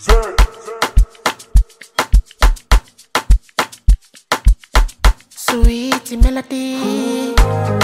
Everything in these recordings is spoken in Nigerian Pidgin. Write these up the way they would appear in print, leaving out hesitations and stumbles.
Sweet melody.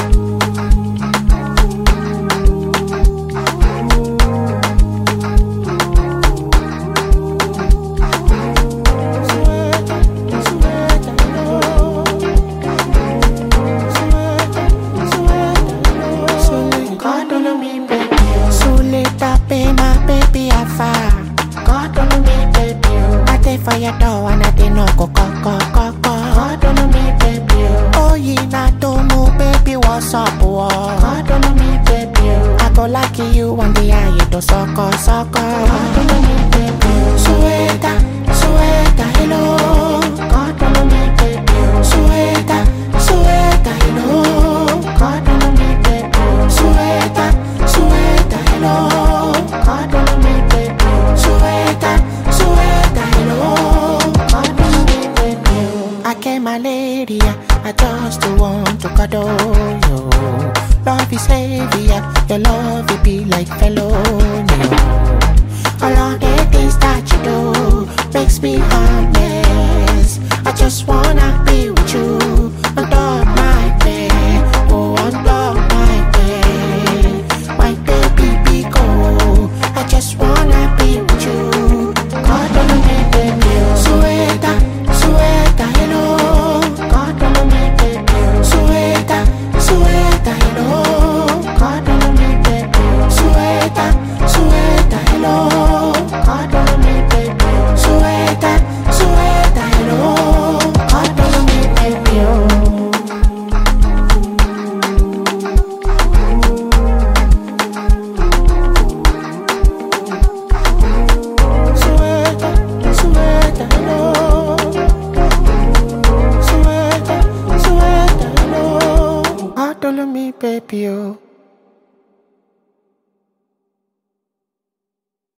For your door and I didn't know go. God don't know me, baby. Oh, you not don't know, baby. What's up, God don't know me, baby. I go like you one day, I you do sucker. God don't know me, baby. Sueta, hello. God don't know me, baby. Sueta, hello. God don't know me, baby. Sueta, hello. God don't know me, baby. Sueta, hello. God don't know me, baby. I came my lady, I just want to cuddle you. Love is heavy, your love it be like felony. All of the things that you do makes me harmless. I just wanna be with you on top my bed, oh on top my bed. My baby be cool, I just wanna be with you. God don't know me, baby. Sueta, hello. God don't know me, baby. Sueta, hello. God don't know me, baby. Sueta, hello. God don't know me, baby. Sueta, hello. God don't know me, baby. Sueta, hello. Sueta, hello. God don't know me, baby.